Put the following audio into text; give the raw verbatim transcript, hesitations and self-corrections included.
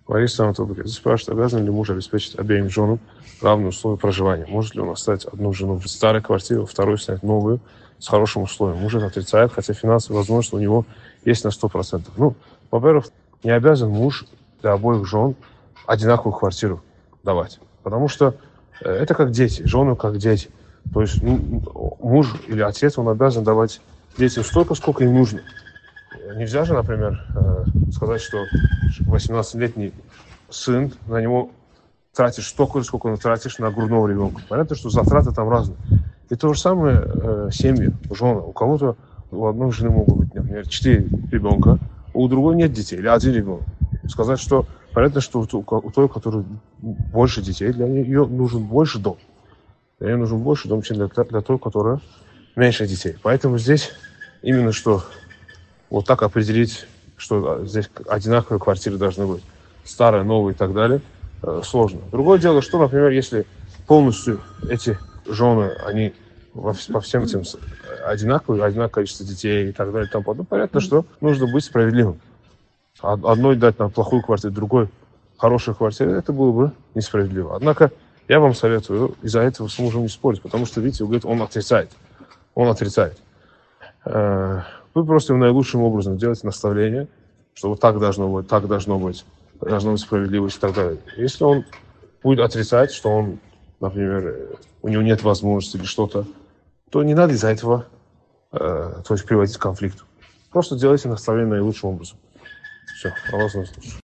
Лариса Анатольевна спрашивает, обязан ли муж обеспечить обеим женам равные условия проживания? Может ли он оставить одну жену в старой квартире, вторую снять новую с хорошим условием? Муж это отрицает, хотя финансовые возможности у него есть на сто процентов. Ну, во-первых, не обязан муж для обоих жен одинаковую квартиру давать. Потому что это как дети, жены как дети. То есть ну, муж или отец, он обязан давать детям столько, сколько им нужно. Нельзя же, например, сказать, что восемнадцатилетний сын, на него тратишь столько, сколько он тратишь на грудного ребенка. Понятно, что затраты там разные. И то же самое э, семьи, жены. У кого-то, у одной жены могут быть, например, четыре ребенка, у другой нет детей, или один ребенок. Сказать, что понятно, что у, у той, у которой больше детей, для нее нужен больше дом. Для нее нужен больше дом, чем для, для той, у которой меньше детей. Поэтому здесь именно что вот так определить, что здесь одинаковые квартиры должны быть, старая, новая и так далее, э, сложно. Другое дело, что, например, если полностью эти жены, они во, по всем этим одинаковые, одинаковое количество детей и так далее, и тому подобное, понятно, что нужно быть справедливым. Одной дать на плохую квартиру, другой хорошую квартиру, это было бы несправедливо. Однако я вам советую из-за этого с мужем не спорить, потому что, видите, вы говорите, он отрицает. Он отрицает. Вы просто наилучшим образом делаете наставление, что вот так должно быть, так должно быть, должна быть справедливость и так далее. Если он будет отрицать, что он, например, у него нет возможности или что-то, то не надо из-за этого э, то есть приводить к конфликту. Просто делайте наставление наилучшим образом. Все, Аллах вас услышит.